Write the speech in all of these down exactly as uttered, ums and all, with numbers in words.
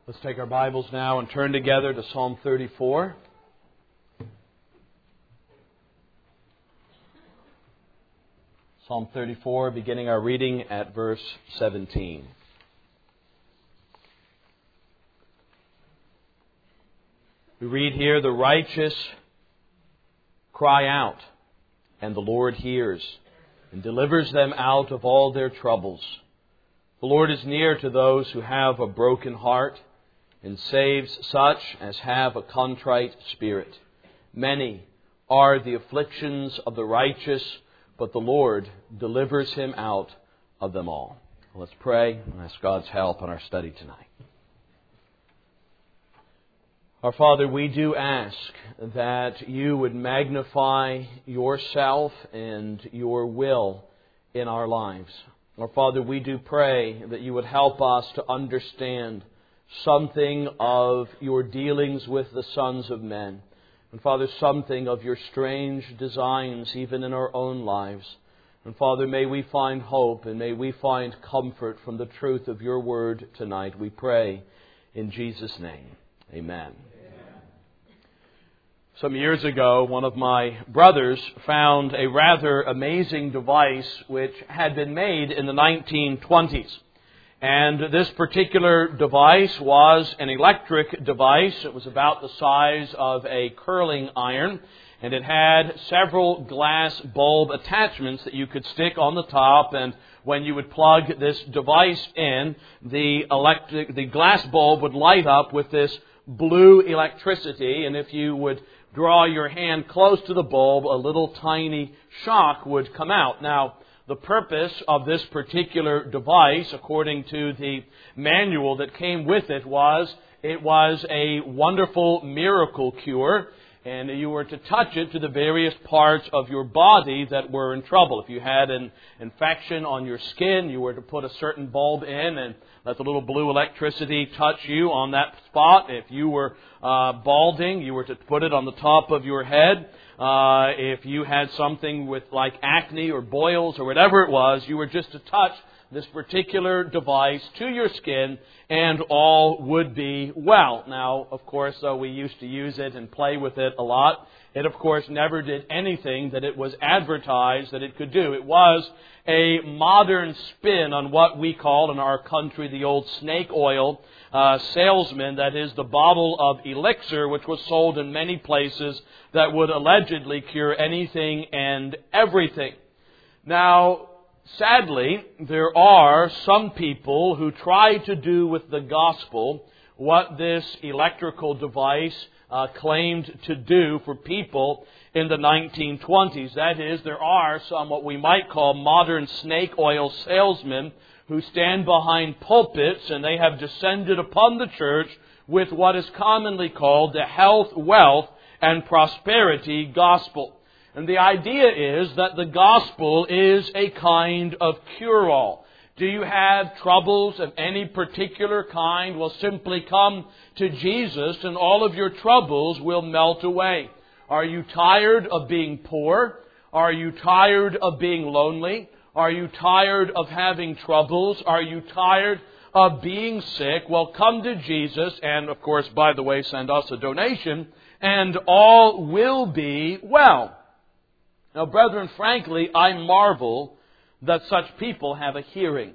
Let's take our Bibles now and turn together to Psalm thirty-four. Psalm thirty-four, beginning our reading at verse seventeen. We read here, "The righteous cry out, and the Lord hears, and delivers them out of all their troubles. The Lord is near to those who have a broken heart, and saves such as have a contrite spirit. Many are the afflictions of the righteous, but the Lord delivers him out of them all." Let's pray and ask God's help in our study tonight. Our Father, we do ask that you would magnify yourself and your will in our lives. Our Father, we do pray that you would help us to understand something of your dealings with the sons of men. And Father, something of your strange designs even in our own lives. And Father, may we find hope and may we find comfort from the truth of your word tonight. We pray in Jesus' name. Amen. Amen. Some years ago, one of my brothers found a rather amazing device which had been made in the nineteen twenties. And this particular device was an electric device. It was about the size of a curling iron. And it had several glass bulb attachments that you could stick on the top. And when you would plug this device in, the electric, the glass bulb would light up with this blue electricity. And if you would draw your hand close to the bulb, a little tiny shock would come out. Now, the purpose of this particular device, according to the manual that came with it, was it was a wonderful miracle cure. And you were to touch it to the various parts of your body that were in trouble. If you had an infection on your skin, you were to put a certain bulb in and let the little blue electricity touch you on that spot. If you were uh, balding, you were to put it on the top of your head. Uh, if you had something with like acne or boils or whatever it was, you were just to touch this particular device to your skin and all would be well. Now, of course, though we used to use it and play with it a lot, it of course never did anything that it was advertised that it could do. It was a modern spin on what we call in our country the old snake oil uh, salesman, that is the bottle of elixir which was sold in many places that would allegedly cure anything and everything. Now, sadly, there are some people who try to do with the gospel what this electrical device uh, claimed to do for people in the nineteen twenties. That is, there are some what we might call modern snake oil salesmen who stand behind pulpits and they have descended upon the church with what is commonly called the health, wealth, and prosperity gospel. And the idea is that the gospel is a kind of cure-all. Do you have troubles of any particular kind? Well, simply come to Jesus and all of your troubles will melt away. Are you tired of being poor? Are you tired of being lonely? Are you tired of having troubles? Are you tired of being sick? Well, come to Jesus and, of course, by the way, send us a donation and all will be well. Now, brethren, frankly, I marvel that such people have a hearing.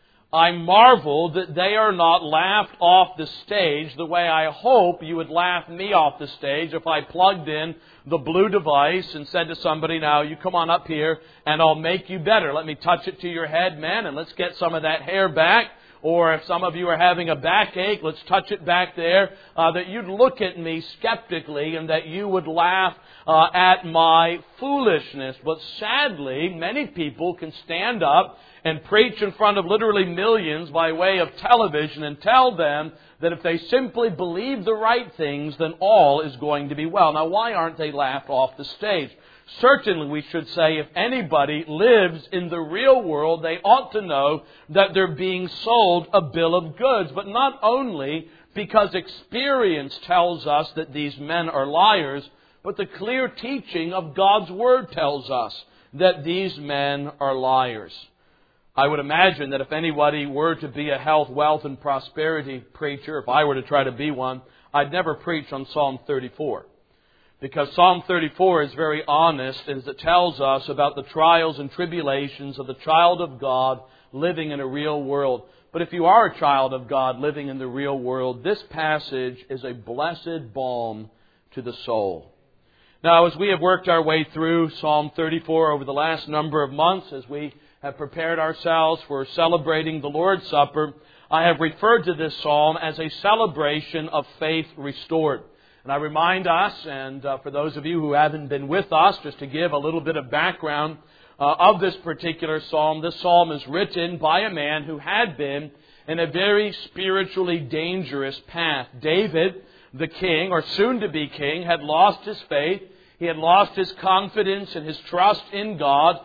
I marvel that they are not laughed off the stage the way I hope you would laugh me off the stage if I plugged in the blue device and said to somebody, now you come on up here and I'll make you better. Let me touch it to your head, man, and let's get some of that hair back. Or if some of you are having a backache, let's touch it back there. Uh, that you'd look at me skeptically and that you would laugh uh, at my foolishness. But sadly, many people can stand up and preach in front of literally millions by way of television and tell them that if they simply believe the right things, then all is going to be well. Now, why aren't they laughed off the stage? Certainly, we should say, if anybody lives in the real world, they ought to know that they're being sold a bill of goods. But not only because experience tells us that these men are liars, but the clear teaching of God's Word tells us that these men are liars. I would imagine that if anybody were to be a health, wealth, and prosperity preacher, if I were to try to be one, I'd never preach on Psalm thirty-four. Because Psalm thirty-four is very honest as it tells us about the trials and tribulations of the child of God living in a real world. But if you are a child of God living in the real world, this passage is a blessed balm to the soul. Now, as we have worked our way through Psalm thirty-four over the last number of months, as we have prepared ourselves for celebrating the Lord's Supper, I have referred to this psalm as a celebration of faith restored. And I remind us, and uh, for those of you who haven't been with us, just to give a little bit of background uh, of this particular psalm. This psalm is written by a man who had been in a very spiritually dangerous path. David, the king, or soon-to-be king, had lost his faith. He had lost his confidence and his trust in God,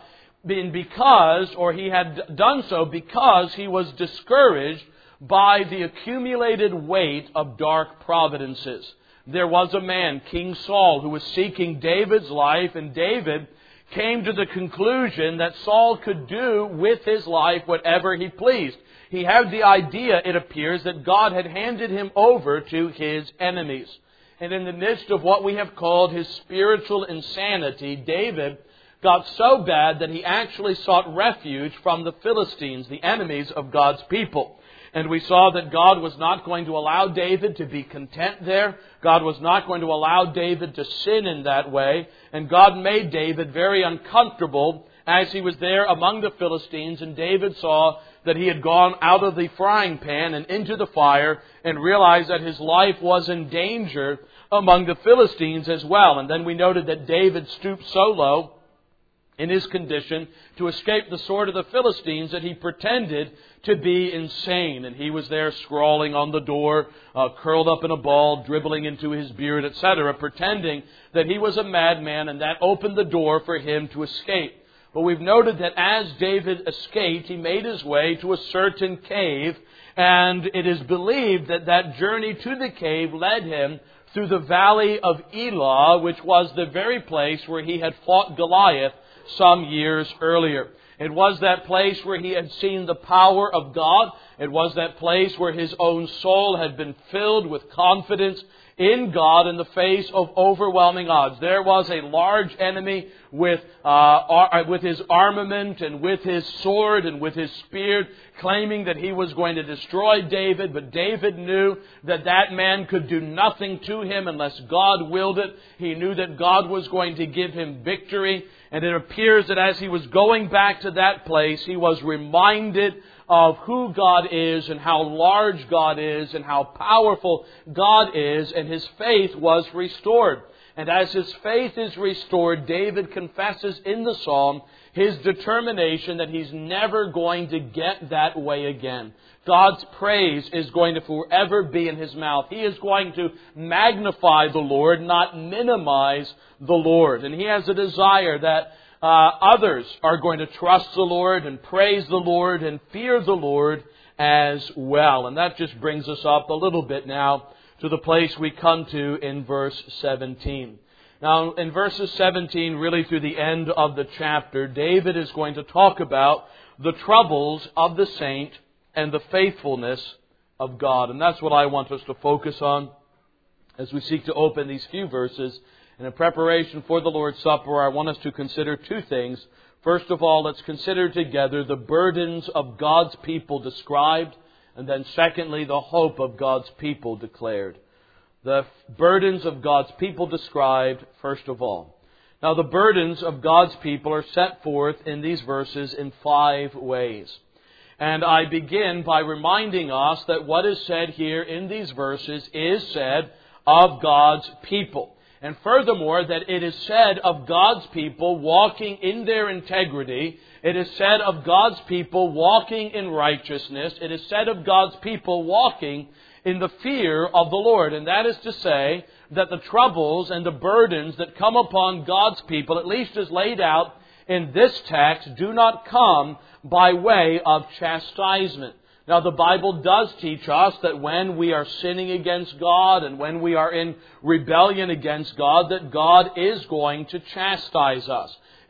because, or he had done so because he was discouraged by the accumulated weight of dark providences. There was a man, King Saul, who was seeking David's life, and David came to the conclusion that Saul could do with his life whatever he pleased. He had the idea, it appears, that God had handed him over to his enemies. And in the midst of what we have called his spiritual insanity, David got so bad that he actually sought refuge from the Philistines, the enemies of God's people. And we saw that God was not going to allow David to be content there. God was not going to allow David to sin in that way. And God made David very uncomfortable as he was there among the Philistines. And David saw that he had gone out of the frying pan and into the fire and realized that his life was in danger among the Philistines as well. And then we noted that David stooped so low in his condition to escape the sword of the Philistines that he pretended to be insane. And he was there scrawling on the door, uh, curled up in a ball, dribbling into his beard, et cetera, pretending that he was a madman, and that opened the door for him to escape. But we've noted that as David escaped, he made his way to a certain cave, and it is believed that that journey to the cave led him through the valley of Elah, which was the very place where he had fought Goliath some years earlier. It was that place where he had seen the power of God. It was that place where his own soul had been filled with confidence in God in the face of overwhelming odds. There was a large enemy with uh, ar- with his armament and with his sword and with his spear, claiming that he was going to destroy David. But David knew that that man could do nothing to him unless God willed it. He knew that God was going to give him victory. And it appears that as he was going back to that place, he was reminded of who God is and how large God is and how powerful God is, and his faith was restored. And as his faith is restored, David confesses in the psalm his determination that he's never going to get that way again. God's praise is going to forever be in his mouth. He is going to magnify the Lord, not minimize the Lord. And he has a desire that uh, others are going to trust the Lord and praise the Lord and fear the Lord as well. And that just brings us up a little bit now to the place we come to in verse seventeen. Now, in verses seventeen, really through the end of the chapter, David is going to talk about the troubles of the saint and the faithfulness of God. And that's what I want us to focus on as we seek to open these few verses. And in preparation for the Lord's Supper, I want us to consider two things. First of all, let's consider together the burdens of God's people described, and then secondly, the hope of God's people declared. The burdens of God's people described, first of all. Now, the burdens of God's people are set forth in these verses in five ways. And I begin by reminding us that what is said here in these verses is said of God's people. And furthermore, that it is said of God's people walking in their integrity. It is said of God's people walking in righteousness. It is said of God's people walking in the fear of the Lord. And that is to say that the troubles and the burdens that come upon God's people, at least as laid out in this text, do not come by way of chastisement. Now, the Bible does teach us that when we are sinning against God and when we are in rebellion against God, that God is going to chastise us.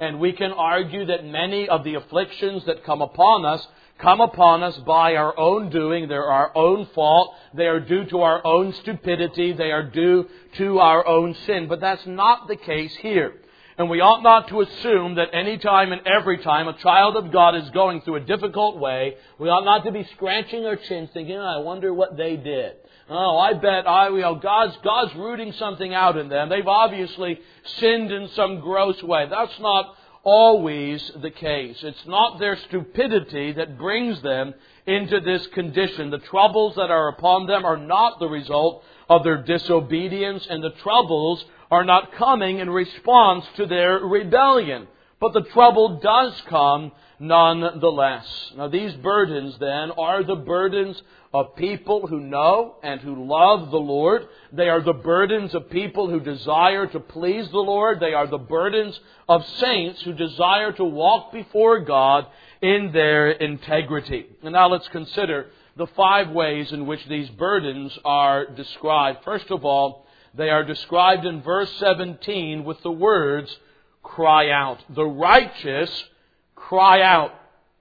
And we can argue that many of the afflictions that come upon us come upon us by our own doing. They're our own fault. They are due to our own stupidity. They are due to our own sin. But that's not the case here. And we ought not to assume that any time and every time a child of God is going through a difficult way, we ought not to be scratching our chins thinking, oh, I wonder what they did. Oh, I bet I, you know, God's, God's rooting something out in them. They've obviously sinned in some gross way. That's not always the case. It's not their stupidity that brings them into this condition. The troubles that are upon them are not the result of their disobedience, and the troubles are not coming in response to their rebellion. But the trouble does come nonetheless. Now these burdens then are the burdens of people who know and who love the Lord. They are the burdens of people who desire to please the Lord. They are the burdens of saints who desire to walk before God in their integrity. And now let's consider the five ways in which these burdens are described. First of all, they are described in verse seventeen with the words, cry out. The righteous cry out.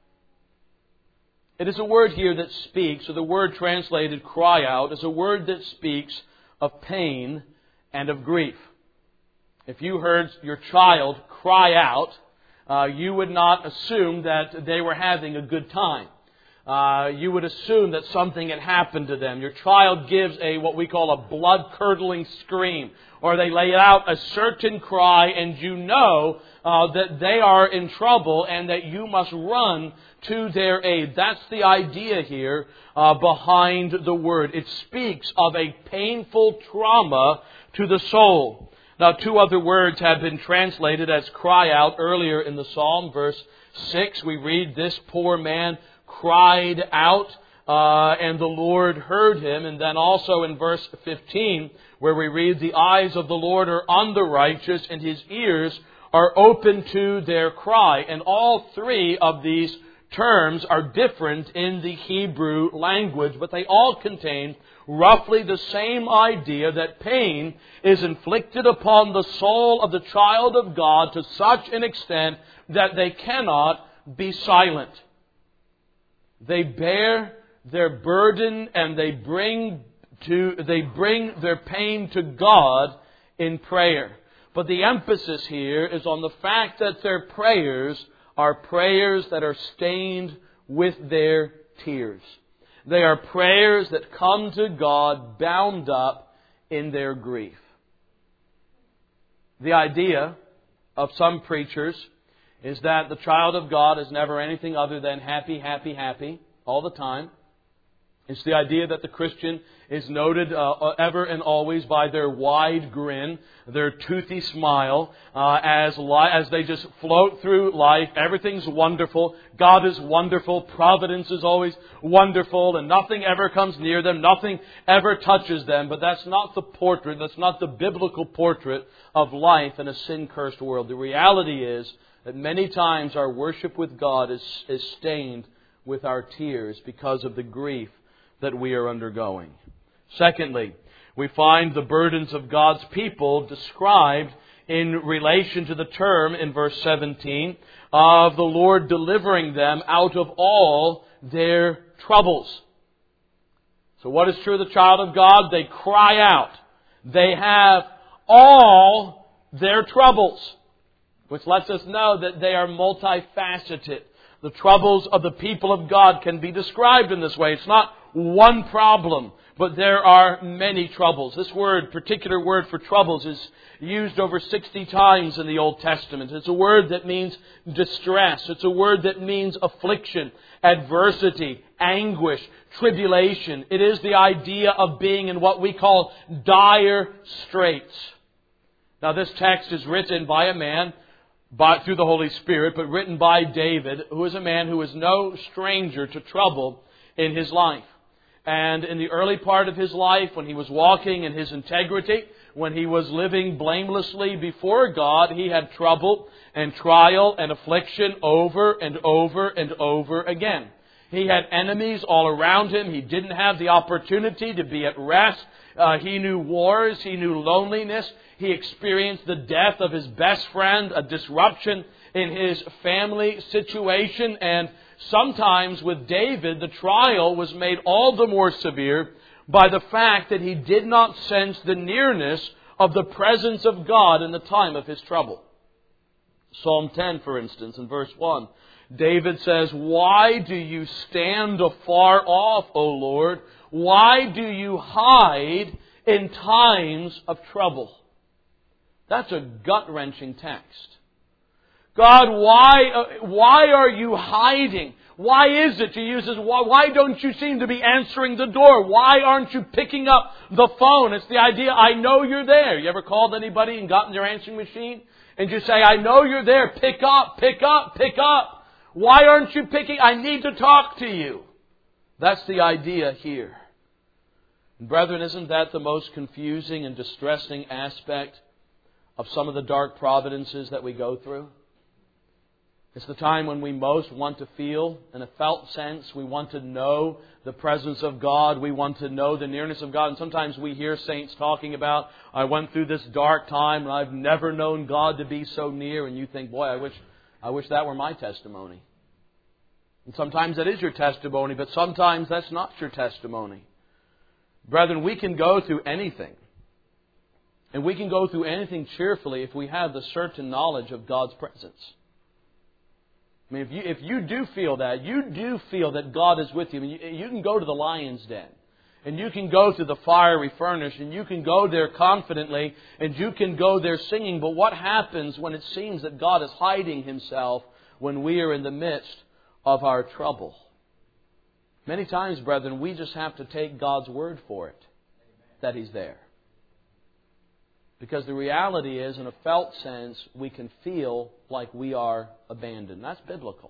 It is a word here that speaks, or the word translated cry out, is a word that speaks of pain and of grief. If you heard your child cry out, uh, you would not assume that they were having a good time. Uh, you would assume that something had happened to them. Your child gives a what we call a blood-curdling scream, or they lay out a certain cry, and you know uh, that they are in trouble and that you must run to their aid. That's the idea here uh, behind the word. It speaks of a painful trauma to the soul. Now, two other words have been translated as cry out earlier in the psalm. Verse six, we read, this poor man cried out, uh, and the Lord heard him. And then also in verse fifteen, where we read, the eyes of the Lord are on the righteous, and His ears are open to their cry. And all three of these terms are different in the Hebrew language, but they all contain roughly the same idea that pain is inflicted upon the soul of the child of God to such an extent that they cannot be silent. They bear their burden and they bring to they bring their pain to God in prayer. But the emphasis here is on the fact that their prayers are prayers that are stained with their tears. They are prayers that come to God bound up in their grief. The idea of some preachers is that the child of God is never anything other than happy, happy, happy all the time. It's the idea that the Christian is noted uh, ever and always by their wide grin, their toothy smile, uh, as li- as they just float through life. Everything's wonderful. God is wonderful. Providence is always wonderful, and nothing ever comes near them. Nothing ever touches them. But that's not the portrait. That's not the biblical portrait of life in a sin-cursed world. The reality is that many times our worship with God is, is stained with our tears because of the grief that we are undergoing. Secondly, we find the burdens of God's people described in relation to the term in verse seventeen of the Lord delivering them out of all their troubles. So what is true of the child of God? They cry out. They have all their troubles, which lets us know that they are multifaceted. The troubles of the people of God can be described in this way. It's not one problem, but there are many troubles. This word, particular word for troubles, is used over sixty times in the Old Testament. It's a word that means distress. It's a word that means affliction, adversity, anguish, tribulation. It is the idea of being in what we call dire straits. Now, this text is written by a man by, through the Holy Spirit, but written by David, who is a man who is no stranger to trouble in his life. And in the early part of his life, when he was walking in his integrity, when he was living blamelessly before God, he had trouble and trial and affliction over and over and over again. He had enemies all around him. He didn't have the opportunity to be at rest. Uh, he knew wars. He knew loneliness. He experienced the death of his best friend, a disruption in his family situation. And sometimes with David, the trial was made all the more severe by the fact that he did not sense the nearness of the presence of God in the time of his trouble. Psalm ten, for instance, in verse one, David says, "Why do you stand afar off, O Lord? Why do you hide in times of trouble?" That's a gut-wrenching text. God, why, uh, why are you hiding? Why is it, he uses, why, why don't you seem to be answering the door? Why aren't you picking up the phone? It's the idea, I know you're there. You ever called anybody and gotten their answering machine? And you say, I know you're there. Pick up, pick up, pick up. Why aren't you picking? I need to talk to you. That's the idea here. And brethren, isn't that the most confusing and distressing aspect of some of the dark providences that we go through? It's the time when we most want to feel, in a felt sense, we want to know the presence of God. We want to know the nearness of God. And sometimes we hear saints talking about, I went through this dark time and I've never known God to be so near. And you think, boy, I wish, I wish that were my testimony. And sometimes that is your testimony, but sometimes that's not your testimony. Brethren, we can go through anything. And we can go through anything cheerfully if we have the certain knowledge of God's presence. I mean, if you, if you do feel that, you do feel that God is with you. I mean, you, you can go to the lion's den. And you can go to the fiery furnace. And you can go there confidently. And you can go there singing. But what happens when it seems that God is hiding Himself when we are in the midst of our trouble? Many times, brethren, we just have to take God's word for it, that He's there. Because the reality is, in a felt sense, we can feel like we are abandoned. That's biblical.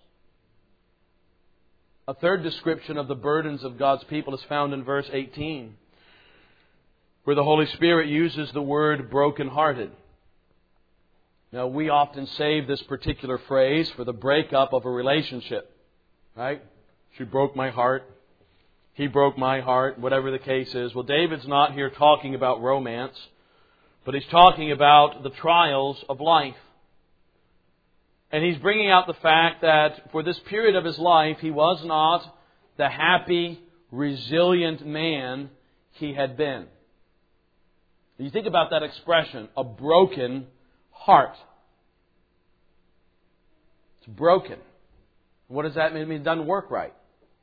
A third description of the burdens of God's people is found in verse eighteen, where the Holy Spirit uses the word brokenhearted. Now, we often save this particular phrase for the breakup of a relationship. Right? She broke my heart. He broke my heart. Whatever the case is. Well, David's not here talking about romance, but he's talking about the trials of life. And he's bringing out the fact that for this period of his life, he was not the happy, resilient man he had been. You think about that expression, a broken heart. It's broken. What does that mean? It means it doesn't work right.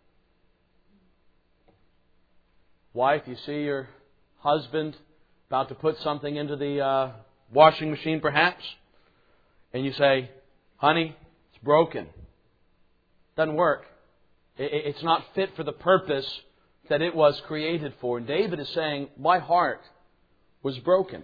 Wife, you see your husband about to put something into the uh, washing machine perhaps, and you say, honey, it's broken. Doesn't work. It's not fit for the purpose that it was created for. And David is saying, my heart was broken.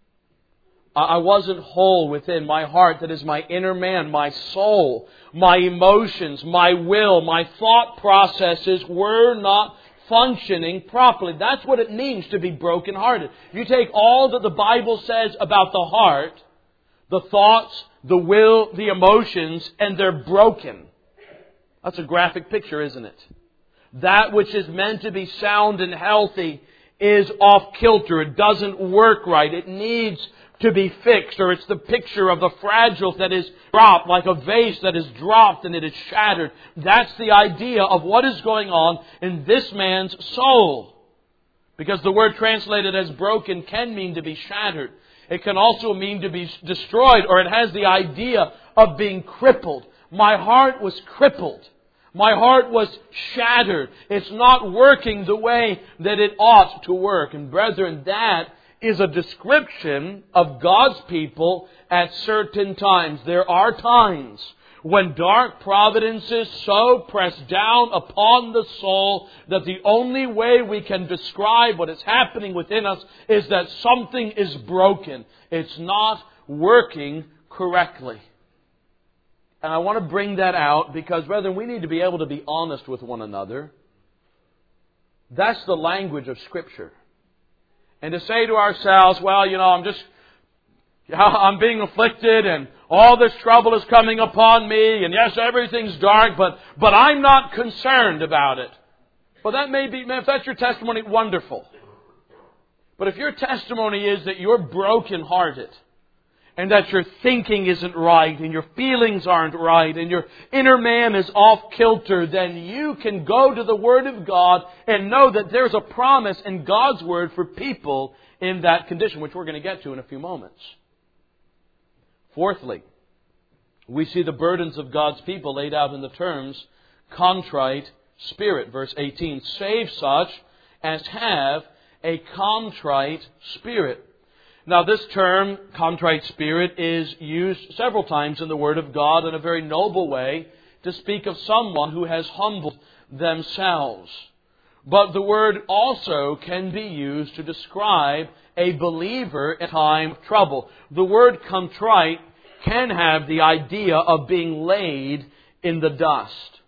I wasn't whole within my heart. That is my inner man, my soul, my emotions, my will, my thought processes were not functioning properly. That's what it means to be brokenhearted. You take all that the Bible says about the heart, the thoughts, the will, the emotions, and they're broken. That's a graphic picture, isn't it? That which is meant to be sound and healthy is off kilter. It doesn't work right. It needs to be fixed, or it's the picture of the fragile that is dropped, like a vase that is dropped and it is shattered. That's the idea of what is going on in this man's soul. Because the word translated as broken can mean to be shattered. It can also mean to be destroyed, or it has the idea of being crippled. My heart was crippled. My heart was shattered. It's not working the way that it ought to work. And brethren, that is a description of God's people at certain times. There are times when dark providences so press down upon the soul that the only way we can describe what is happening within us is that something is broken. It's not working correctly. And I want to bring that out because, brethren, we need to be able to be honest with one another. That's the language of Scripture. And to say to ourselves, well, you know, I'm just, I'm being afflicted and all this trouble is coming upon me. And yes, everything's dark, but, but I'm not concerned about it. Well, that may be, if that's your testimony, wonderful. But if your testimony is that you're brokenhearted and that your thinking isn't right, and your feelings aren't right, and your inner man is off kilter, then you can go to the Word of God and know that there's a promise in God's Word for people in that condition, which we're going to get to in a few moments. Fourthly, we see the burdens of God's people laid out in the terms contrite spirit. Verse eighteen, save such as have a contrite spirit. Now this term, contrite spirit, is used several times in the Word of God in a very noble way to speak of someone who has humbled themselves. But the word also can be used to describe a believer in time of trouble. The word contrite can have the idea of being laid in the dust.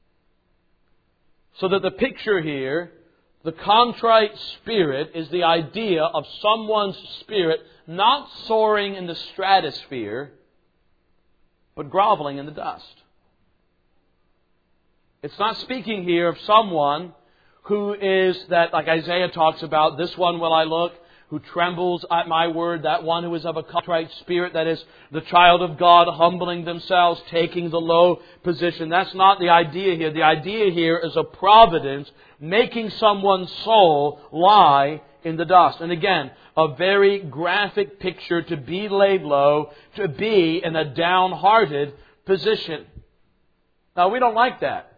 So that the picture here, the contrite spirit, is the idea of someone's spirit not soaring in the stratosphere, but groveling in the dust. It's not speaking here of someone who is that, like Isaiah talks about, this one will I look, who trembles at my word, that one who is of a contrite spirit, that is the child of God, humbling themselves, taking the low position. That's not the idea here. The idea here is a providence making someone's soul lie in the dust. And again, a very graphic picture to be laid low, to be in a downhearted position. Now, we don't like that.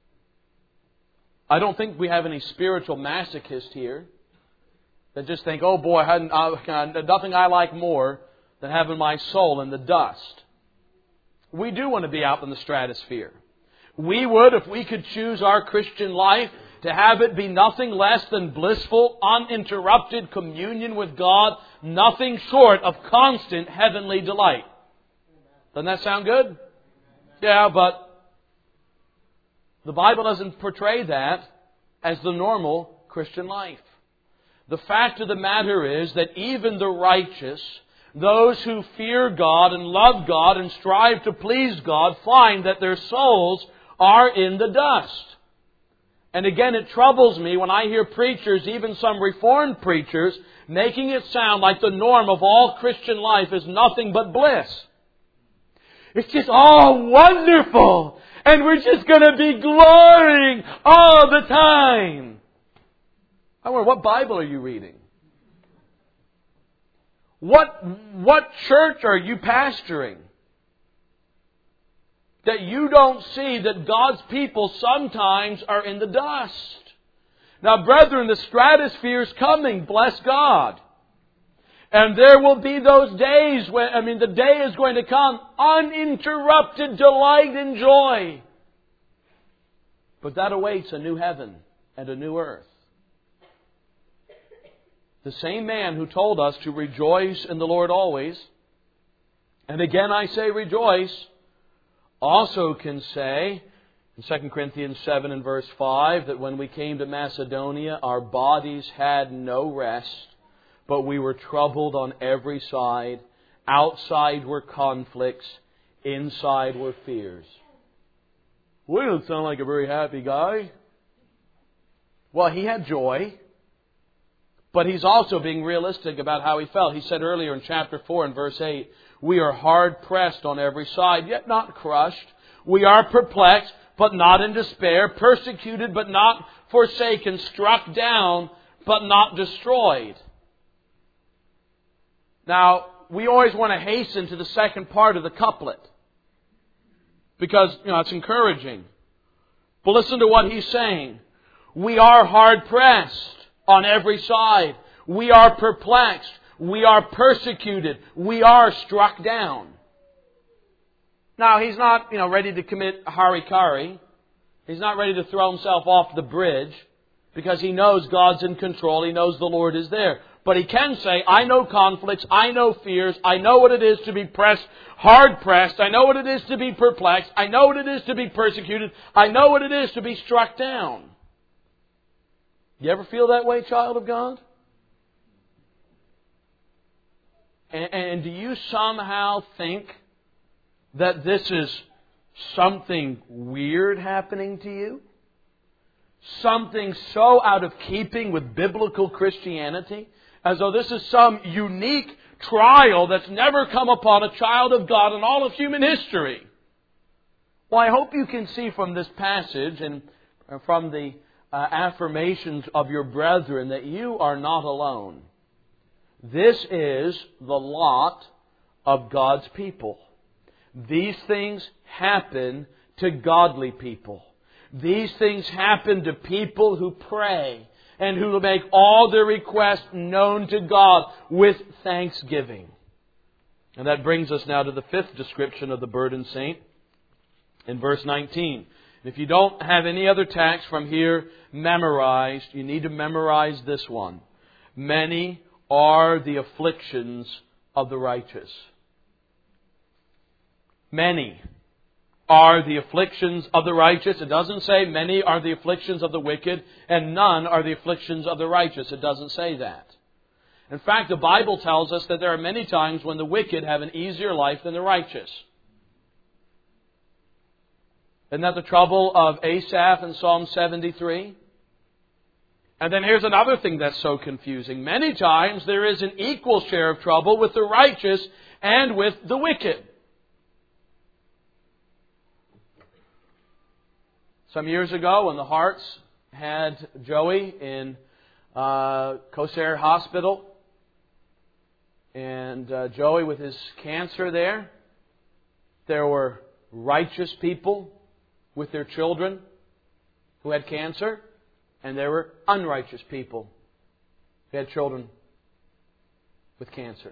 I don't think we have any spiritual masochists here that just think, oh boy, I hadn't, uh, nothing I like more than having my soul in the dust. We do want to be out in the stratosphere. We would, if we could choose our Christian life, to have it be nothing less than blissful, uninterrupted communion with God, nothing short of constant heavenly delight. Doesn't that sound good? Yeah, but the Bible doesn't portray that as the normal Christian life. The fact of the matter is that even the righteous, those who fear God and love God and strive to please God, find that their souls are in the dust. And again, it troubles me when I hear preachers, even some Reformed preachers, making it sound like the norm of all Christian life is nothing but bliss. It's just all wonderful, and we're just going to be glorying all the time. I wonder, what Bible are you reading? What, what church are you pastoring? That you don't see that God's people sometimes are in the dust. Now, brethren, the stratosphere is coming, bless God. And there will be those days when, I mean, the day is going to come, uninterrupted delight and joy. But that awaits a new heaven and a new earth. The same man who told us to rejoice in the Lord always, and again I say rejoice, also can say in Second Corinthians seven and verse five that when we came to Macedonia, our bodies had no rest, but we were troubled on every side. Outside were conflicts, inside were fears. Well, he doesn't sound like a very happy guy. Well, he had joy. But he's also being realistic about how he felt. He said earlier in chapter four and verse eight, we are hard pressed on every side, yet not crushed. We are perplexed, but not in despair. Persecuted, but not forsaken. Struck down, but not destroyed. Now, we always want to hasten to the second part of the couplet, because, you know, it's encouraging. But listen to what he's saying. We are hard pressed on every side. We are perplexed. We are persecuted. We are struck down. Now, he's not, you know, ready to commit harikari. He's not ready to throw himself off the bridge because he knows God's in control. He knows the Lord is there. But he can say, I know conflicts. I know fears. I know what it is to be pressed, hard pressed. I know what it is to be perplexed. I know what it is to be persecuted. I know what it is to be struck down. You ever feel that way, child of God? And, and do you somehow think that this is something weird happening to you? Something so out of keeping with biblical Christianity? As though this is some unique trial that's never come upon a child of God in all of human history. Well, I hope you can see from this passage and from the uh, affirmations of your brethren that you are not alone. This is the lot of God's people. These things happen to godly people. These things happen to people who pray and who make all their requests known to God with thanksgiving. And that brings us now to the fifth description of the burdened saint in verse nineteen. If you don't have any other text from here memorized, you need to memorize this one. Many are the afflictions of the righteous. Many are the afflictions of the righteous. It doesn't say many are the afflictions of the wicked and none are the afflictions of the righteous. It doesn't say that. In fact, the Bible tells us that there are many times when the wicked have an easier life than the righteous. Isn't that the trouble of Asaph in Psalm seventy-three? And then here's another thing that's so confusing. Many times there is an equal share of trouble with the righteous and with the wicked. Some years ago, when the Harts had Joey in uh, Kosair Hospital, and uh, Joey with his cancer there, there were righteous people with their children who had cancer, and there were unrighteous people who had children with cancer.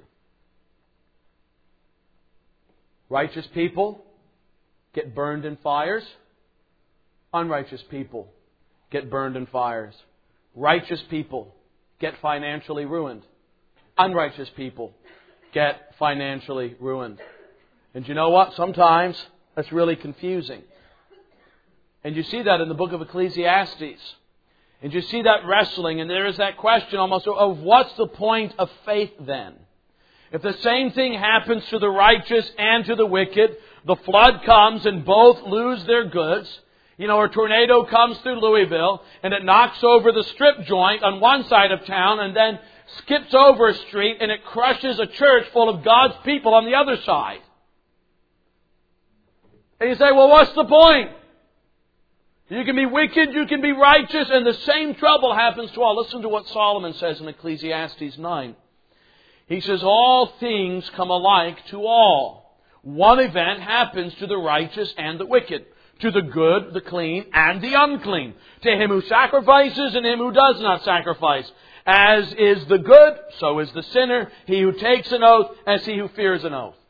Righteous people get burned in fires. Unrighteous people get burned in fires. Righteous people get financially ruined. Unrighteous people get financially ruined. And you know what? Sometimes that's really confusing. And you see that in the book of Ecclesiastes. And you see that wrestling, and there is that question almost of what's the point of faith then? If the same thing happens to the righteous and to the wicked, the flood comes and both lose their goods. You know, a tornado comes through Louisville and it knocks over the strip joint on one side of town and then skips over a street and it crushes a church full of God's people on the other side. And you say, well, what's the point? You can be wicked, you can be righteous, and the same trouble happens to all. Listen to what Solomon says in Ecclesiastes nine. He says, all things come alike to all. One event happens to the righteous and the wicked. To the good, the clean, and the unclean. To him who sacrifices and him who does not sacrifice. As is the good, so is the sinner. He who takes an oath, as he who fears an oath.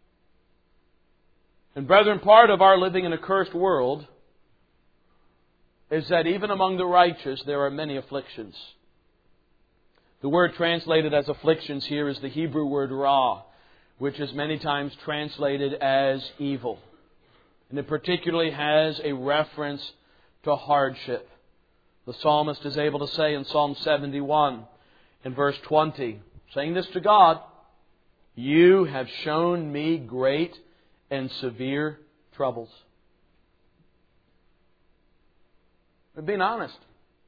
And brethren, part of our living in a cursed world is that even among the righteous there are many afflictions. The word translated as afflictions here is the Hebrew word ra, which is many times translated as evil. And it particularly has a reference to hardship. The psalmist is able to say in Psalm seventy-one, in verse twenty, saying this to God, you have shown me great and severe troubles. But being honest,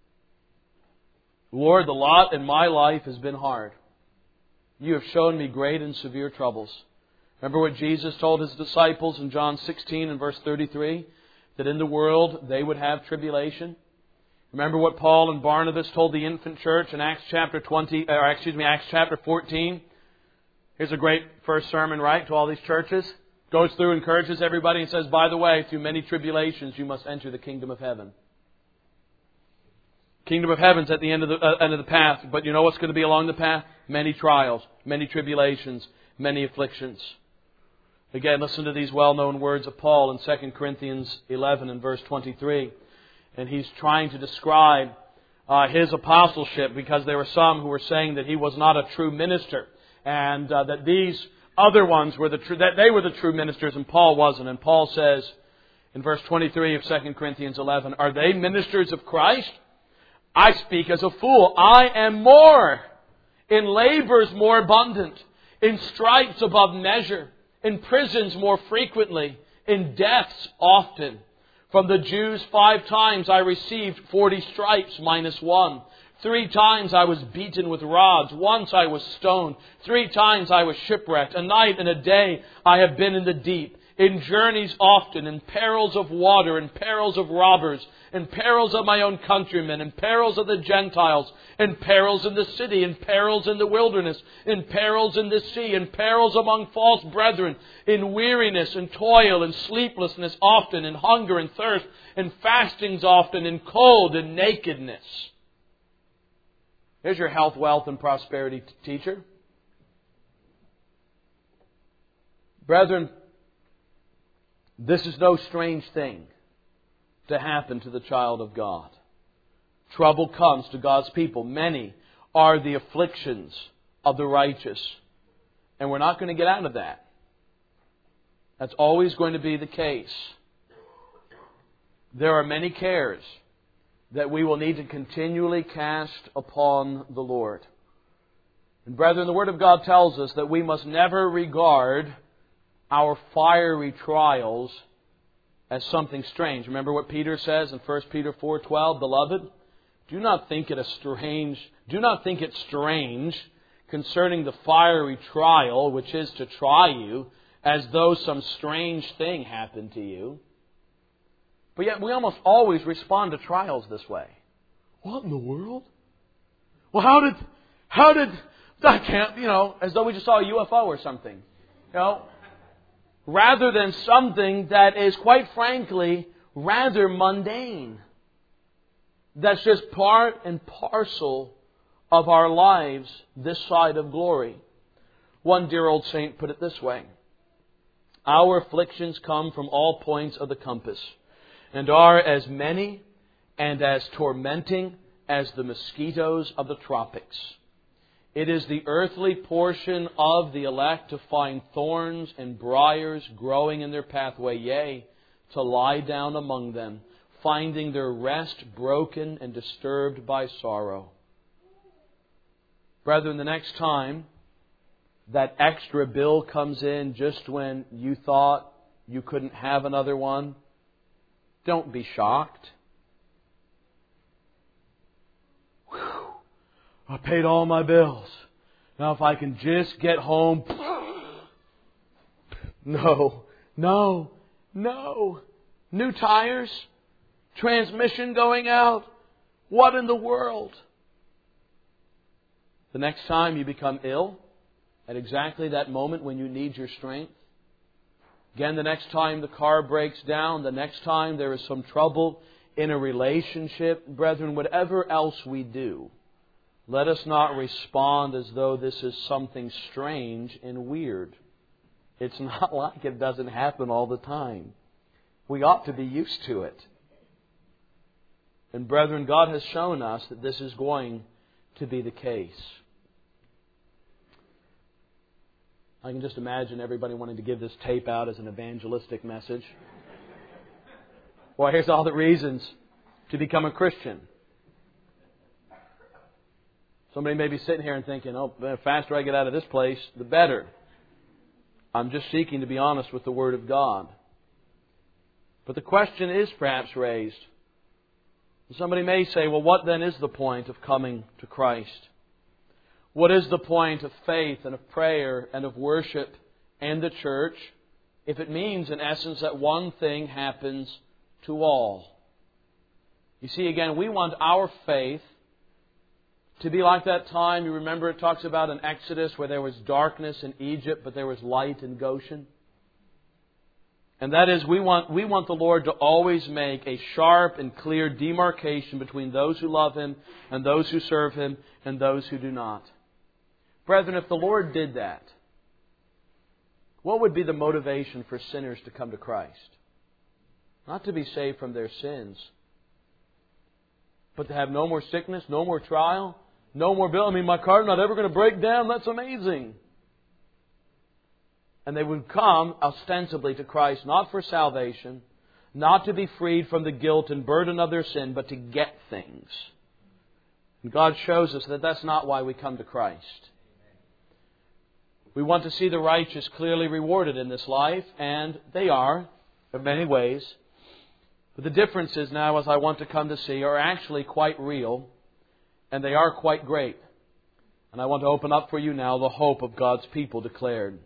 Lord, the lot in my life has been hard. You have shown me great and severe troubles. Remember what Jesus told His disciples in John sixteen and verse thirty-three? That in the world they would have tribulation. Remember what Paul and Barnabas told the infant church in Acts chapter twenty, or excuse me, Acts chapter fourteen. Here's a great first sermon, right, to all these churches. Goes through, encourages everybody, and says, by the way, through many tribulations you must enter the kingdom of heaven. Kingdom of heaven's at the end of the uh, end of the path, but you know what's going to be along the path? Many trials, many tribulations, many afflictions. Again, listen to these well-known words of Paul in Second Corinthians eleven and verse twenty-three. And he's trying to describe uh, his apostleship, because there were some who were saying that he was not a true minister, and uh, that these other ones were the true, that they were the true ministers, and Paul wasn't. And Paul says in verse twenty-three of Second Corinthians eleven, are they ministers of Christ? I speak as a fool. I am more, in labors more abundant, in stripes above measure, in prisons more frequently, in deaths often. From the Jews five times I received forty stripes minus one. Three times I was beaten with rods. Once I was stoned. Three times I was shipwrecked. A night and a day I have been in the deep. In journeys often, in perils of water, in perils of robbers, in perils of my own countrymen, in perils of the Gentiles, in perils in the city, in perils in the wilderness, in perils in the sea, in perils among false brethren, in weariness and toil and sleeplessness often, in hunger and thirst, in fastings often, in cold and nakedness. Here's your health, wealth, and prosperity t- teacher. Brethren, this is no strange thing to happen to the child of God. Trouble comes to God's people. Many are the afflictions of the righteous. And we're not going to get out of that. That's always going to be the case. There are many cares that we will need to continually cast upon the Lord. And brethren, the Word of God tells us that we must never regard our fiery trials as something strange. Remember what Peter says in First Peter four twelve, Beloved, do not think it a strange, do not think it strange concerning the fiery trial which is to try you, as though some strange thing happened to you. But yet we almost always respond to trials this way. What in the world? Well, how did, how did, I can't, you know, as though we just saw a U F O or something. You know, rather than something that is, quite frankly, rather mundane. That's just part and parcel of our lives this side of glory. One dear old saint put it this way: our afflictions come from all points of the compass, and are as many and as tormenting as the mosquitoes of the tropics. It is the earthly portion of the elect to find thorns and briars growing in their pathway, yea, to lie down among them, finding their rest broken and disturbed by sorrow. Brethren, the next time that extra bill comes in just when you thought you couldn't have another one, don't be shocked. Whew. I paid all my bills. Now if I can just get home. No, no, no. New tires, transmission going out. What in the world? The next time you become ill, at exactly that moment when you need your strength. Again, the next time the car breaks down, the next time there is some trouble in a relationship, brethren, whatever else we do, let us not respond as though this is something strange and weird. It's not like it doesn't happen all the time. We ought to be used to it. And brethren, God has shown us that this is going to be the case. I can just imagine everybody wanting to give this tape out as an evangelistic message. Well, here's all the reasons to become a Christian. Somebody may be sitting here and thinking, oh, the faster I get out of this place, the better. I'm just seeking to be honest with the Word of God. But the question is perhaps raised. Somebody may say, well, what then is the point of coming to Christ? What is the point of faith and of prayer and of worship and the church if it means, in essence, that one thing happens to all? You see, again, we want our faith to be like that time. You remember it talks about in Exodus where there was darkness in Egypt, but there was light in Goshen. And that is, we want, we want the Lord to always make a sharp and clear demarcation between those who love Him and those who serve Him and those who do not. Brethren, if the Lord did that, what would be the motivation for sinners to come to Christ? Not to be saved from their sins, but to have no more sickness, no more trial, no more bill. I mean, my car's not ever going to break down. That's amazing. And they would come ostensibly to Christ, not for salvation, not to be freed from the guilt and burden of their sin, but to get things. And God shows us that that's not why we come to Christ. We want to see the righteous clearly rewarded in this life, and they are, in many ways. But the differences now, as I want to come to see, are actually quite real, and they are quite great. And I want to open up for you now the hope of God's people declared.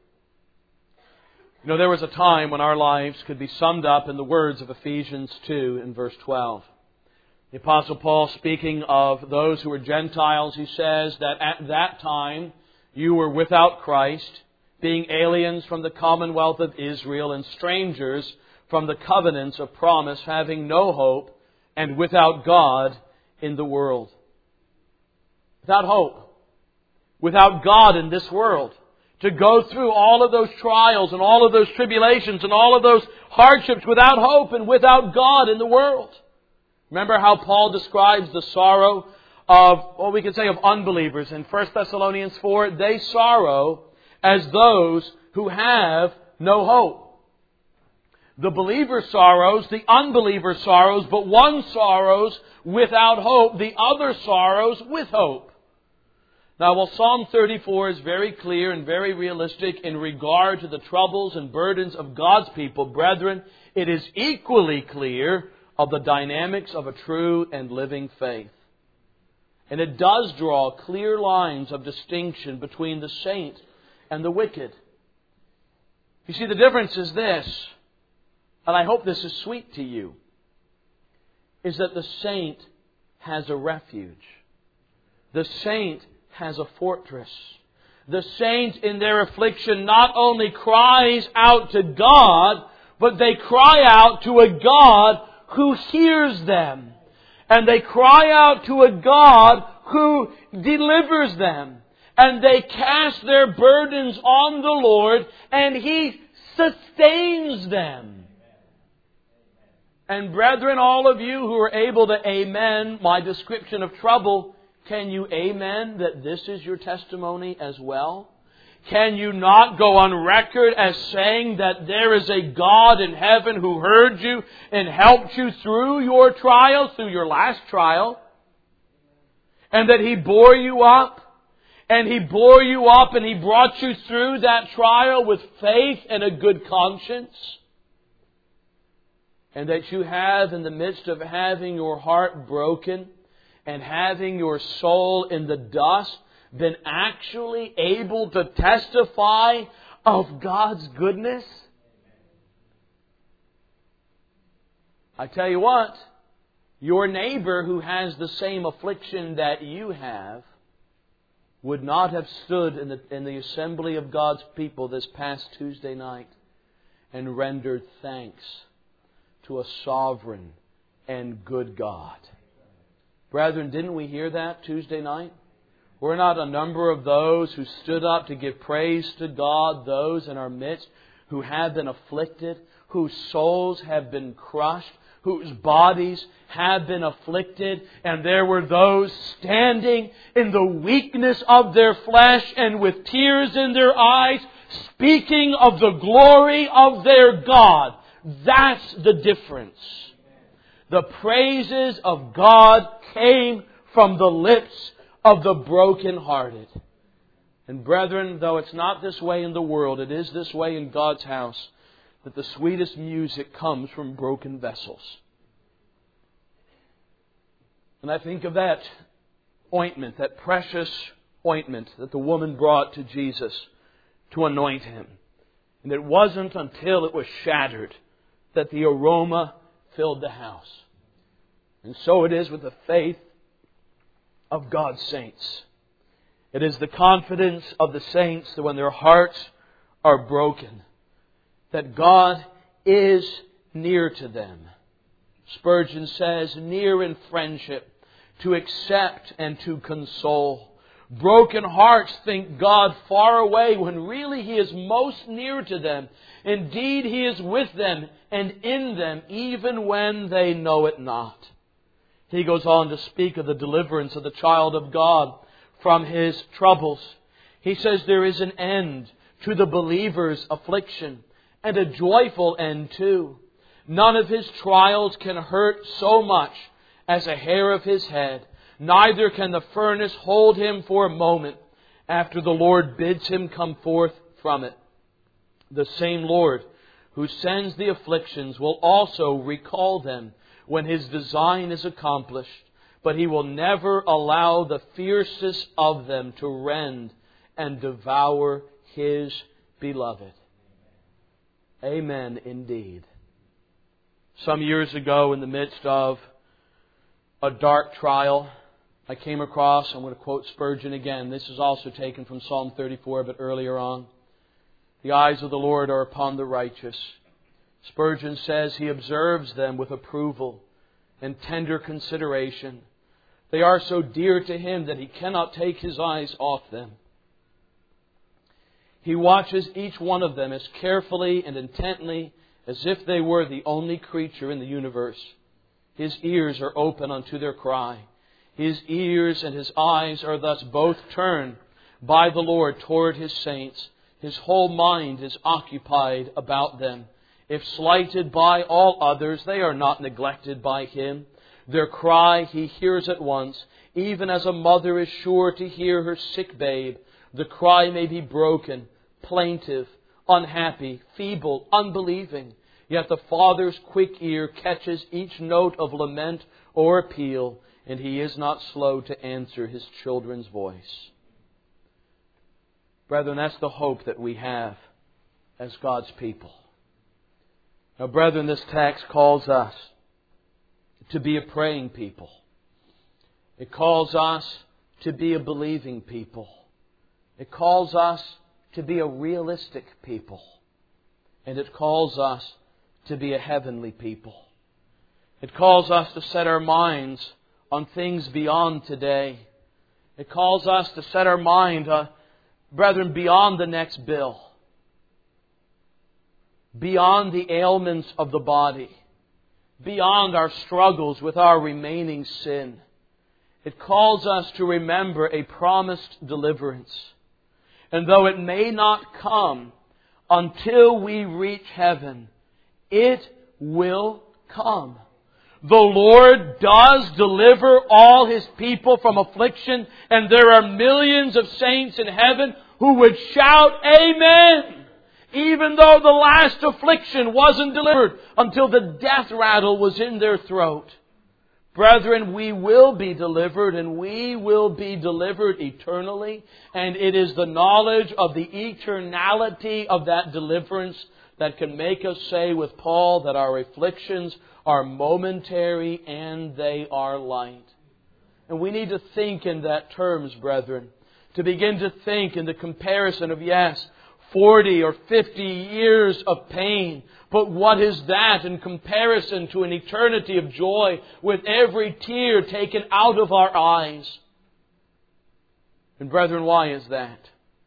You know, there was a time when our lives could be summed up in the words of Ephesians two in verse twelve. The Apostle Paul, speaking of those who were Gentiles, he says that at that time you were without Christ, being aliens from the commonwealth of Israel and strangers from the covenants of promise, having no hope and without God in the world. Without hope. Without God in this world. To go through all of those trials and all of those tribulations and all of those hardships without hope and without God in the world. Remember how Paul describes the sorrow of, what we could say, of unbelievers. In First Thessalonians four, they sorrow as those who have no hope. The believer sorrows, the unbeliever sorrows, but one sorrows without hope, the other sorrows with hope. Now, while Psalm thirty-four is very clear and very realistic in regard to the troubles and burdens of God's people, brethren, it is equally clear of the dynamics of a true and living faith. And it does draw clear lines of distinction between the saint and the wicked. You see, the difference is this, and I hope this is sweet to you, is that the saint has a refuge. The saint has a fortress. The saint in their affliction not only cries out to God, but they cry out to a God who hears them. And they cry out to a God who delivers them. And they cast their burdens on the Lord, and He sustains them. And brethren, all of you who are able to amen my description of trouble, can you amen that this is your testimony as well? Can you not go on record as saying that there is a God in heaven who heard you and helped you through your trials, through your last trial? And that He bore you up, and He bore you up and He brought you through that trial with faith and a good conscience? And that you have, in the midst of having your heart broken and having your soul in the dust, been actually able to testify of God's goodness? I tell you what, your neighbor who has the same affliction that you have would not have stood in the, in the assembly of God's people this past Tuesday night and rendered thanks to a sovereign and good God. Brethren, didn't we hear that Tuesday night? Were not a number of those who stood up to give praise to God, those in our midst who have been afflicted, whose souls have been crushed, whose bodies have been afflicted, and there were those standing in the weakness of their flesh and with tears in their eyes, speaking of the glory of their God. That's the difference. The praises of God came from the lips of the brokenhearted. And brethren, though it's not this way in the world, it is this way in God's house, that the sweetest music comes from broken vessels. And I think of that ointment, that precious ointment that the woman brought to Jesus to anoint Him. And it wasn't until it was shattered that the aroma filled the house. And so it is with the faith of God's saints. It is the confidence of the saints that when their hearts are broken, that God is near to them. Spurgeon says, near in friendship, to accept and to console. Broken hearts think God far away when really He is most near to them. Indeed, He is with them and in them even when they know it not. He goes on to speak of the deliverance of the child of God from his troubles. He says there is an end to the believer's affliction, and a joyful end too. None of his trials can hurt so much as a hair of his head. Neither can the furnace hold him for a moment after the Lord bids him come forth from it. The same Lord who sends the afflictions, will also recall them when His design is accomplished, but He will never allow the fiercest of them to rend and devour His beloved. Amen indeed. Some years ago, in the midst of a dark trial, I came across, I'm going to quote Spurgeon again. This is also taken from Psalm thirty-four, but earlier on. The eyes of the Lord are upon the righteous. Spurgeon says He observes them with approval and tender consideration. They are so dear to Him that He cannot take His eyes off them. He watches each one of them as carefully and intently as if they were the only creature in the universe. His ears are open unto their cry. His ears and His eyes are thus both turned by the Lord toward His saints. His whole mind is occupied about them. If slighted by all others, they are not neglected by Him. Their cry He hears at once, even as a mother is sure to hear her sick babe. The cry may be broken, plaintive, unhappy, feeble, unbelieving. Yet the Father's quick ear catches each note of lament or appeal, and He is not slow to answer His children's voice. Brethren, that's the hope that we have as God's people. Now, brethren, this text calls us to be a praying people. It calls us to be a believing people. It calls us to be a realistic people. And it calls us to be a heavenly people. It calls us to set our minds on things beyond today. It calls us to set our mind, uh, brethren, beyond the next bill. Beyond the ailments of the body. Beyond our struggles with our remaining sin. It calls us to remember a promised deliverance. And though it may not come until we reach heaven, it will come. The Lord does deliver all His people from affliction, and there are millions of saints in heaven who would shout, Amen! Even though the last affliction wasn't delivered until the death rattle was in their throat. Brethren, we will be delivered, and we will be delivered eternally. And it is the knowledge of the eternality of that deliverance that can make us say with Paul that our afflictions are momentary and they are light. And we need to think in that terms, brethren. To begin to think in the comparison of, yes, forty or fifty years of pain. But what is that in comparison to an eternity of joy with every tear taken out of our eyes? And brethren, why is that?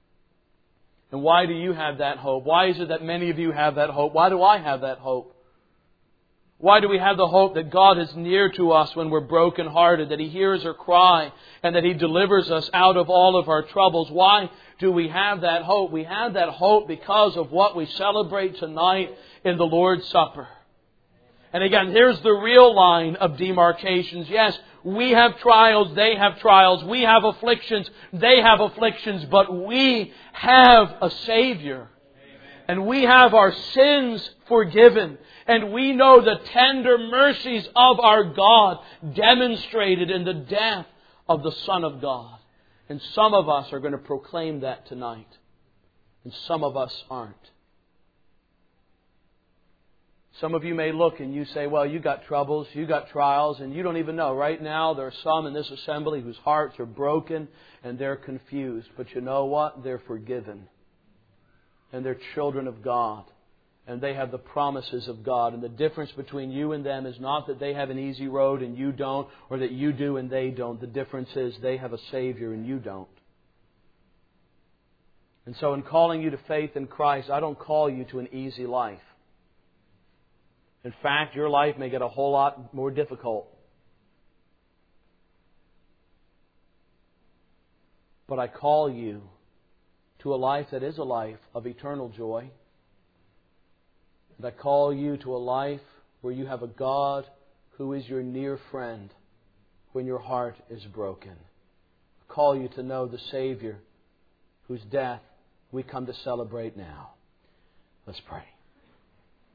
And why do you have that hope? Why is it that many of you have that hope? Why do I have that hope? Why do we have the hope that God is near to us when we're brokenhearted, that He hears our cry, and that He delivers us out of all of our troubles? Why do we have that hope? We have that hope because of what we celebrate tonight in the Lord's Supper. And again, here's the real line of demarcations. Yes, we have trials, they have trials. We have afflictions, they have afflictions. But we have a Savior. And we have our sins forgiven. And we know the tender mercies of our God demonstrated in the death of the Son of God. And some of us are going to proclaim that tonight. And some of us aren't. Some of you may look and you say, well, you got troubles, you got trials, and you don't even know. Right now, there are some in this assembly whose hearts are broken and they're confused. But you know what? They're forgiven. And they're children of God. And they have the promises of God. And the difference between you and them is not that they have an easy road and you don't, or that you do and they don't. The difference is they have a Savior and you don't. And so in calling you to faith in Christ, I don't call you to an easy life. In fact, your life may get a whole lot more difficult. But I call you to a life that is a life of eternal joy. And I call you to a life where you have a God who is your near friend when your heart is broken. I call you to know the Savior whose death we come to celebrate now. Let's pray.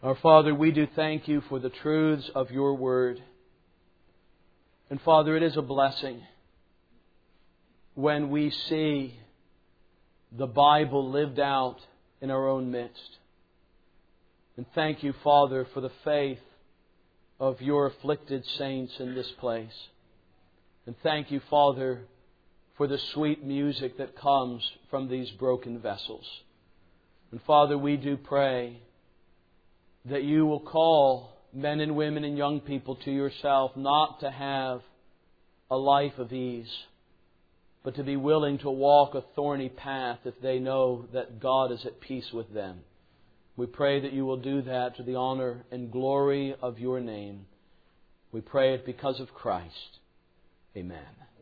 Our Father, we do thank You for the truths of Your Word. And Father, it is a blessing when we see the Bible lived out in our own midst. And thank You, Father, for the faith of Your afflicted saints in this place. And thank You, Father, for the sweet music that comes from these broken vessels. And Father, we do pray that You will call men and women and young people to Yourself, not to have a life of ease, but to be willing to walk a thorny path if they know that God is at peace with them. We pray that You will do that to the honor and glory of Your name. We pray it because of Christ. Amen.